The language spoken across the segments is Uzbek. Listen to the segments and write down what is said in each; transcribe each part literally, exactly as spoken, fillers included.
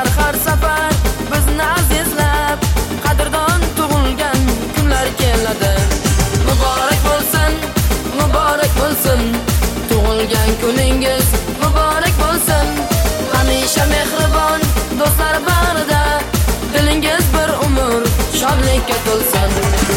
kelar har safar bizni azizlab, qadrdon tug'ilgan kunlar keladi. Muborak bo'lsin, muborak bo'lsin, tug'ilgan kuningiz muborak bo'lsin. Hamisha mehribon do'stlar bag'rida, dilingiz bir umr shodlikka to'lsin.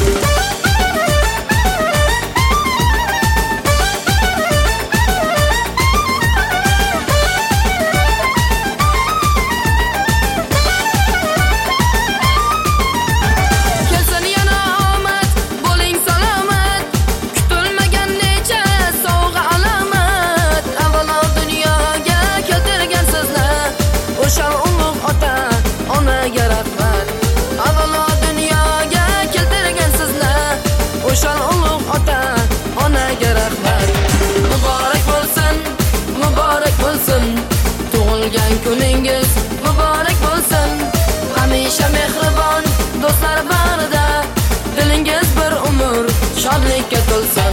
Tug'ilgan kuningiz muborak bo'lsin. Hamisha mehribon do'stlar bag'rida, dilingiz bir umr shodlikka to'lsin.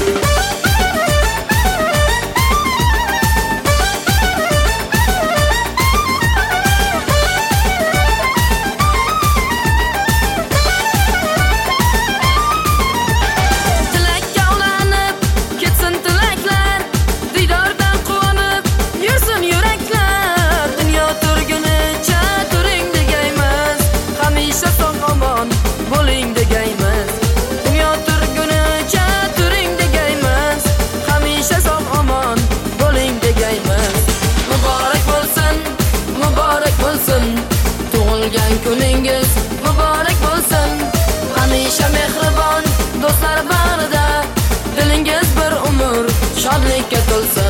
Tug'ilgan kuningiz muborak bo'lsin. Hamisha mehribon do'stlar bag'rida, dilingiz bir umr shodlikka to'lsin.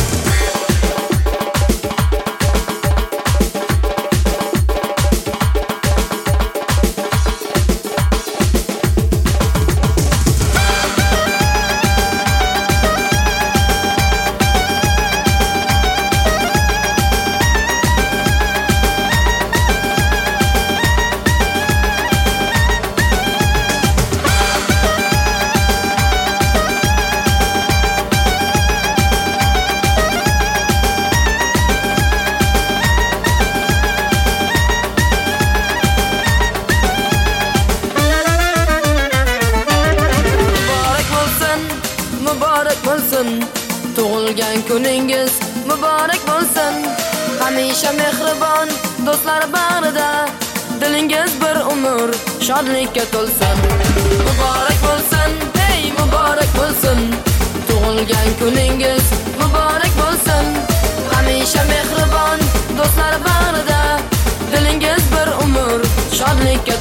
Tug'ilgan kuningiz muborak bo'lsin. Hamisha mehribon do'stlar bag'rida, dilingiz bir umr shodlikka to'lsin. Muborak bo'lsin, hey muborak bo'lsin, tug'ilgan kuningiz muborak bo'lsin. Hamisha mehribon do'stlar bag'rida, dilingiz bir umr shodlikka